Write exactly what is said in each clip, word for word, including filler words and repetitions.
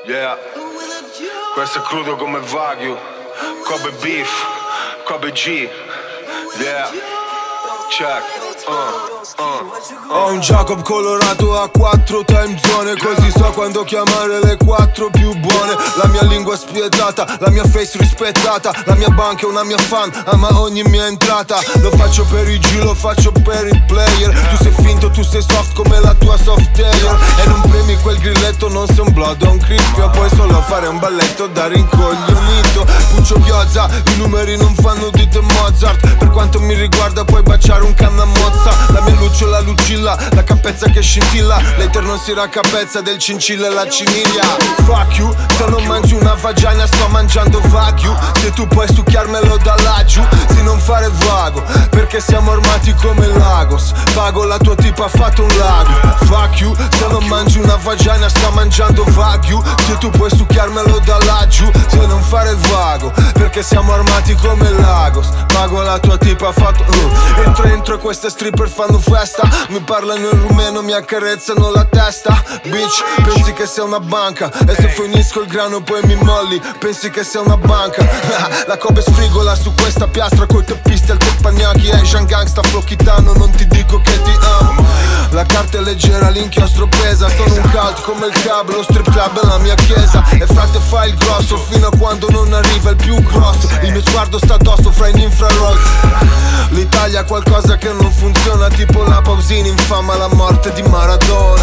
Yeah, questo è crudo come Wagyu, Kobe beef, Kobe G. Yeah, check. Uh, uh, uh. Ho un Jacob colorato a quattro time zone, così so quando chiamare le quattro più buone. La mia lingua spietata, la mia face rispettata, la mia banca è una mia fan, ama ogni mia entrata. Lo faccio per i G, lo faccio per i player. Tu sei finto, tu sei soft come la tua software. E non premi quel grilletto, non sei un blood, un crispio. Puoi solo fare un balletto da rincoglionito. Puccio Piazza, i numeri non fanno di te Mozart. Per quanto mi riguarda puoi baciare un canna mozza. La mia lucciola lucilla, la cappezza che scintilla. L'eter non si raccapezza del cincilla e la ciniglia. Fuck you, se non mangi una vagina sto mangiando Wagyu. Se tu puoi succhiarmelo da laggiù, sì non fare vago, perché siamo armati come Lagos. Pago la tua tipa ha fatto un lago. Fuck you, se non mangi una vagina sto mangiando Wagyu. Se tu puoi succhiarmelo da laggiù, sì non fare vago, perché siamo armati come Lagos. Pago la tua tipa ha fatto uh. Entro entro e queste stripper fanno festa. Mi parlano in rumeno, mi accarezzano la testa. Bitch, pensi che sia una banca, e se finisco il grano poi mi molli, pensi che sia una banca. La Kobe sfrigola su questa piastra coi teppisti al teppanyaki. Asian gangsta flocchitano, non ti dico che ti amo. La carta è leggera, l'inchiostro pesa. Sono un cult come il club, lo strip club è la mia chiesa. E frate fai il grosso fino a quando non arriva il più grosso. Il mio sguardo sta addosso fra in infrarossi. L'Italia ha qualcosa che non funziona, tipo la Pausini infama la morte di Maradona.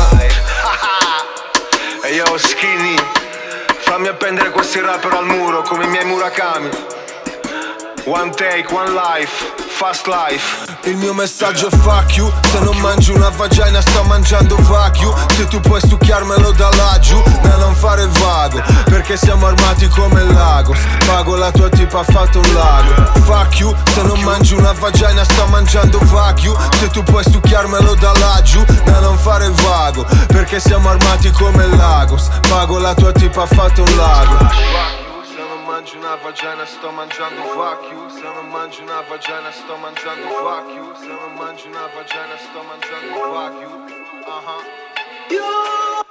E io skinny, fammi appendere questi rapper al muro come i miei Murakami. One take, one life, fast life. Il mio messaggio è fuck you, se non mangi una vagina sto mangiando Wagyu. Se tu puoi succhiarmelo da laggiù, ma non fare vago, perché siamo armati come Lagos. Pago la tua tipa ha fatto un lago. Fuck you, se non mangi una vagina sto mangiando Wagyu. Se tu puoi succhiarmelo da laggiù, ma non fare vago, perché siamo armati come Lagos. Pago la tua tipa ha fatto un lago. Se non mangi una vagina sto mangiando Wagyu. Se non mangi una vagina sto mangiando Wagyu. Se non mangi una vagina sto mangiando Wagyu. Uh-huh.